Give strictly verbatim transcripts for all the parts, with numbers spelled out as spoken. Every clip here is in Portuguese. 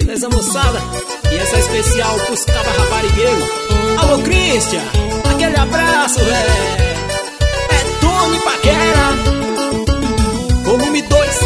Beleza, moçada? E essa é especial pros cabas raparigueiros. Alô, Christian, aquele abraço, véi. É Tony Paquera, volume dois.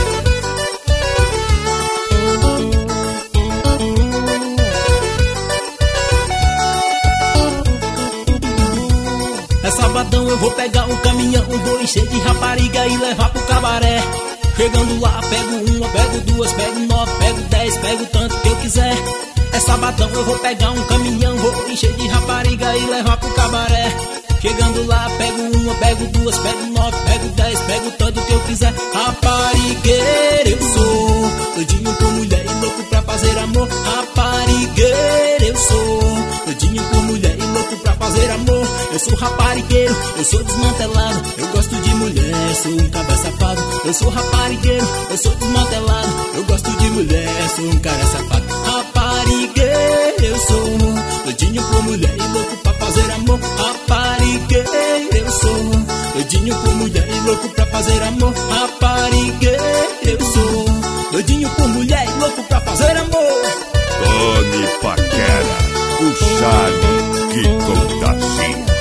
É sabadão, eu vou pegar um caminhão, vou encher de rapariga e levar pro cabaré. Chegando lá, pego uma, pego duas, pego nove, pego dez, pego tanto que eu quiser. É sabadão, eu vou pegar um caminhão, vou encher de rapariga e levar pro cabaré. Chegando lá, pego uma, pego duas, pego nove, pego dez, pego tanto que eu quiser. Raparigueiro eu sou, doidinho por mulher e louco pra fazer amor. Raparigueiro eu sou, doidinho por mulher e louco pra fazer amor. Eu sou raparigueiro, eu sou desmantelado, eu gosto de mulher, sou um cabra safado. Eu sou raparigueiro, eu sou desmantelado, eu gosto de mulher, sou um cara safado. Raparigueiro eu sou, doidinho por mulher e louco pra fazer amor. Raparigueiro eu sou, doidinho por mulher e louco pra fazer amor. Raparigueiro eu sou, doidinho por mulher e louco pra fazer amor. Tony Paquera, o charme que contagia.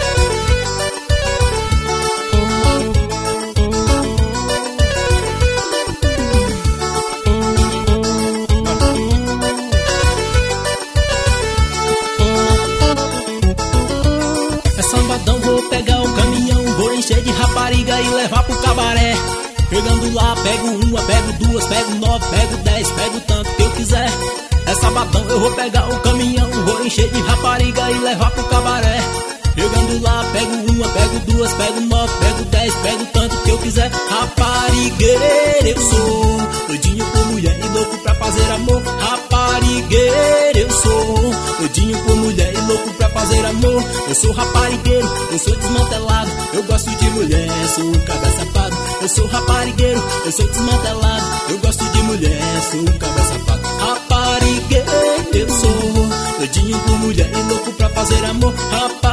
Vou pegar o caminhão, vou encher de rapariga e levar pro cabaré. Chegando lá, pego uma, pego duas, pego nove, pego dez, pego tanto que eu quiser. É sabadão, eu vou pegar o caminhão, vou encher de rapariga e levar pro cabaré. Chegando lá, pego uma, pego duas, pego nove, pego dez, pego tanto que eu quiser. Raparigueiro eu sou, doidinho por mulher e louco pra fazer amor. Raparigueiro eu sou, doidinho por mulher e louco pra fazer amor. Eu sou raparigueiro, eu sou desmantelado, eu gosto de mulher, sou um cabra safado. Eu sou raparigueiro, eu sou desmantelado, eu gosto de mulher, sou um cabra safado. Raparigueiro eu sou, doidinho por mulher e louco pra fazer amor. Raparigueiro